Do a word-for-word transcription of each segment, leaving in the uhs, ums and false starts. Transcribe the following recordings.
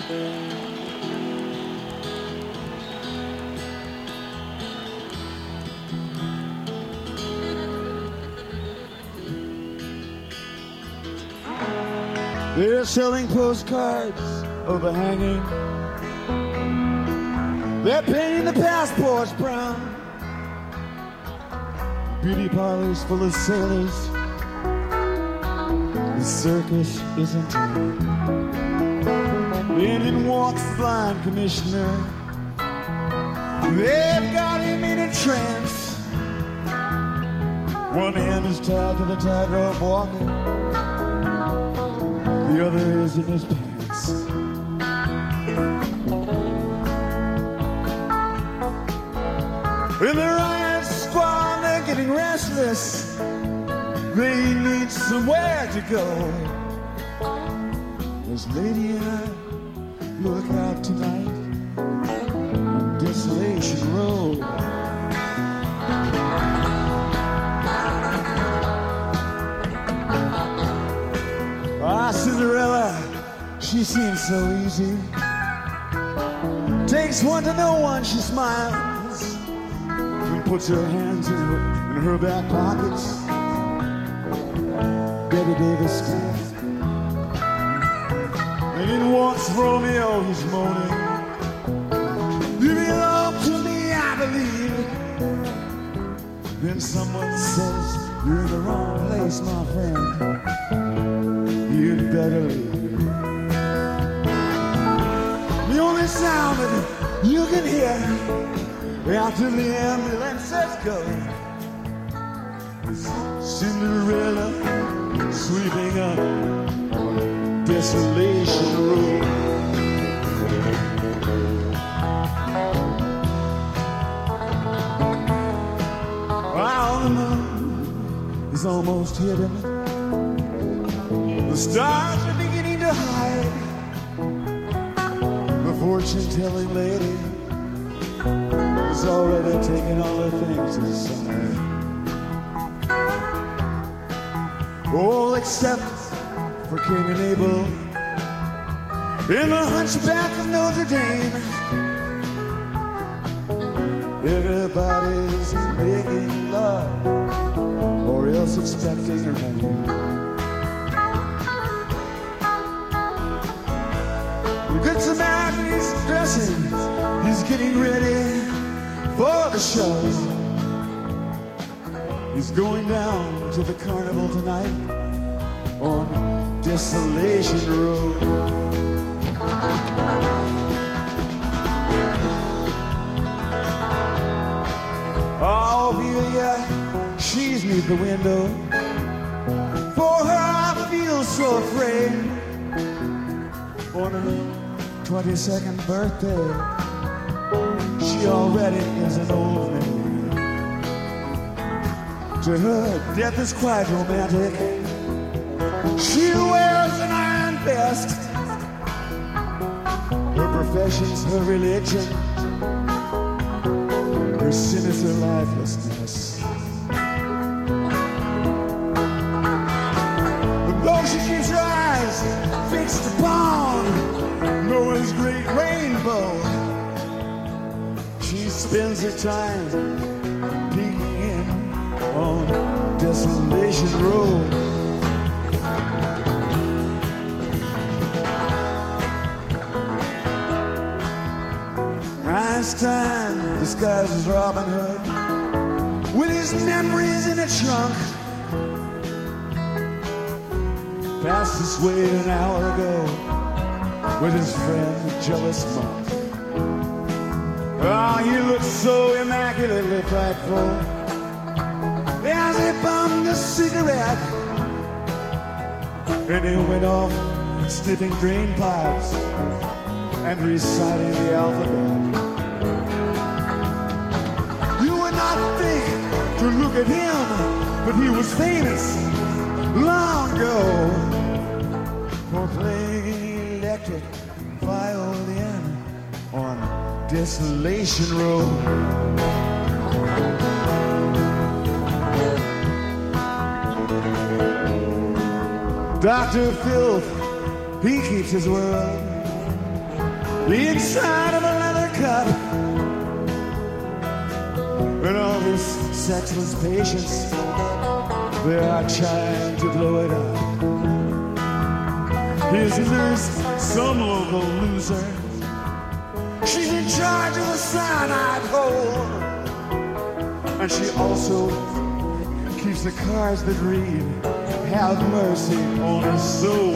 They're selling postcards overhanging. They're painting the passports brown. Beauty parlors full of sailors. The circus is in town. In walks the blind commissioner. They've got him in a trance. One hand is tied to the tightrope walking. The other is in his pants. In the riot squad, they're getting restless. They need somewhere to go. This lady and I look out tonight on Desolation Road. Ah, Cinderella, she seems so easy. Takes one to know one, she smiles and puts her hands in her, in her back pockets. Betty Davis smiles. And in walks Romeo, he's moaning. You belong to me, I believe. Then someone says, you're in the wrong place, my friend. You'd better leave. The only sound that you can hear after the ambulances go is Cinderella sweeping up on Desolation Road. Well, the moon is almost hidden. The stars are beginning to hide. The fortune-telling lady has already taken all the things aside. All except for Cain and Abel in the Hunchback of Notre Dame. Everybody's making love or else expecting rain. The Good Samaritan is dressing, he's getting ready for the show. He's going down to the carnival tonight on Desolation Road. Oh, Ophelia, she's neath the window. For her I feel so afraid. On her twenty-second birthday, she already is an old maid. To her, death is quite romantic. She wears an iron vest. Her profession's her religion. Her sin is her lifelessness. But though she keeps her eyes fixed upon Noah's great rainbow, she spends her time peeking in on Desolation Road. Einstein disguised as Robin Hood with his memories in a trunk. Passed this way an hour ago with his friend, the jealous monk. Oh, he looked so immaculately frightful as he bummed a cigarette, and he went off sniffing drain pipes and reciting the alphabet. You would not think to look at him, but he was famous long ago for playing electric violin on Desolation Road. Doctor Filth, he keeps his word. the inside of a leather cup, and all this sexless patience, they are trying to blow it up. Here's a nurse, some local loser. She's in charge of the cyanide hole, and she also keeps the cards that read, "Have mercy on his soul."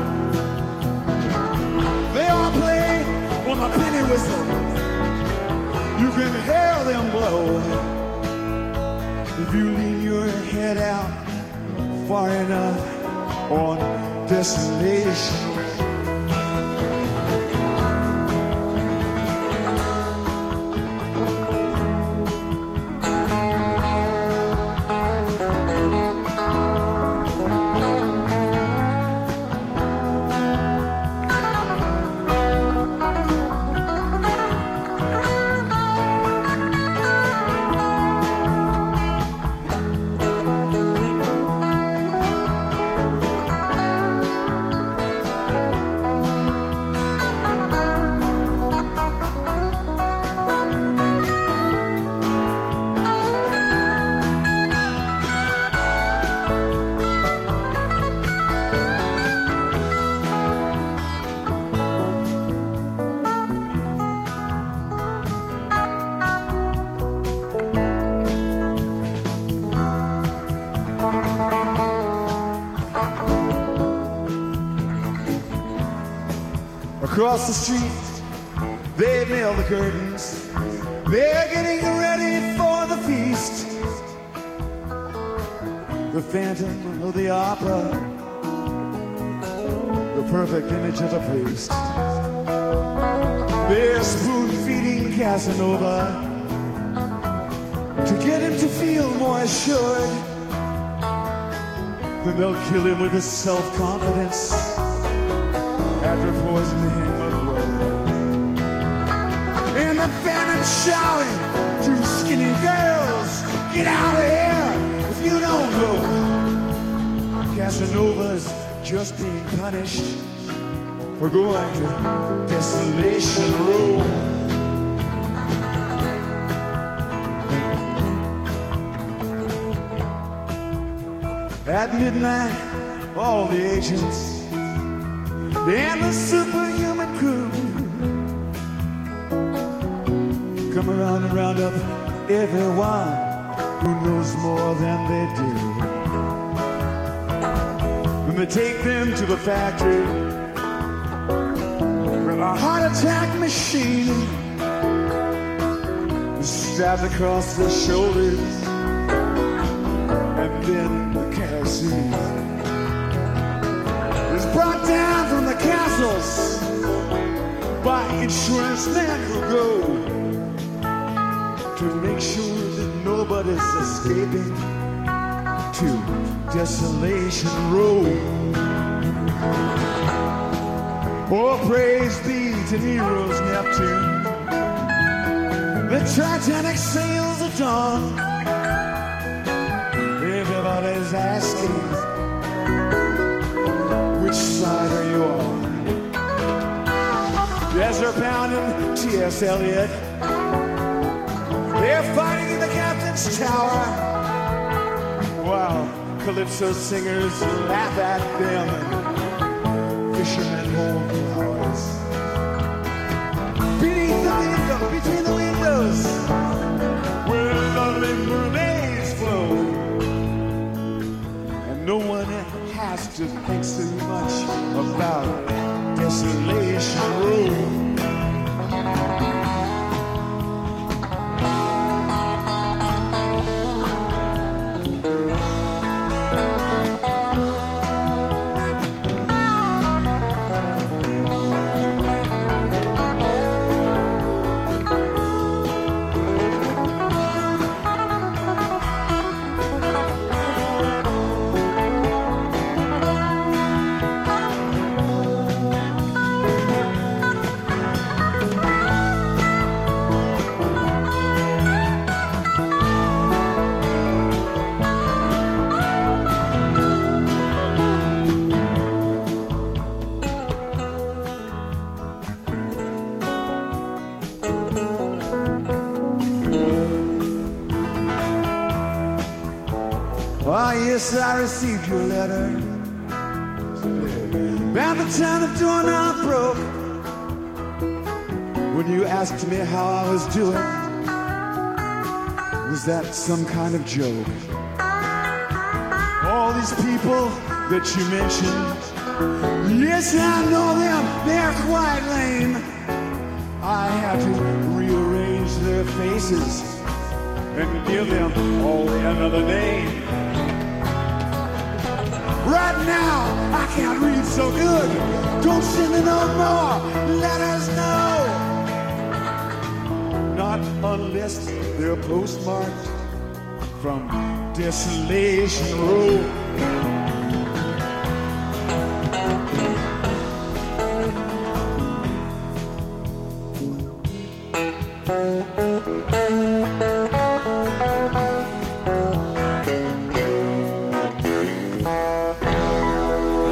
They all play on a penny whistle. You can hear them blow if you lean your head out far enough on desolation. Across the street, they nail the curtains. They're getting ready for the feast. The Phantom of the Opera, the perfect image of a priest. They're spoon-feeding Casanova to get him to feel more assured. Then they'll kill him with his self-confidence after poisoning him with wood. And the Phantom shouting to skinny girls, "Get out of here if you don't go." Casanova's just being punished for going to Desolation Row. At midnight, all the agents and the superhuman crew come around and round up everyone who knows more than they do. And they take them to the factory with a heart attack machine stabbed across their shoulders, and then the kerosene is brought down from the castles by insurance men who go to make sure that nobody's escaping to Desolation Row. Oh, praise be to Nero's Neptune. The Titanic sails at dawn. Everybody's asking, which side are you on? Ezra Pound and T S Eliot, they're fighting in the captain's tower, while calypso singers laugh at them and fishermen hold flowers. Beneath the window, between the windows, where lovely mermaids flow, and no one has to think so much about Desolation Row. yes, I received your letter. About the time the doorknob broke, when you asked me how I was doing, was that some kind of joke? All these people that you mentioned, yes, I know them, they're quite lame. I had to rearrange their faces and give them all another name. Right now, I can't read so good. Don't send me no more letters, no. Not unless they're postmarked from Desolation Road.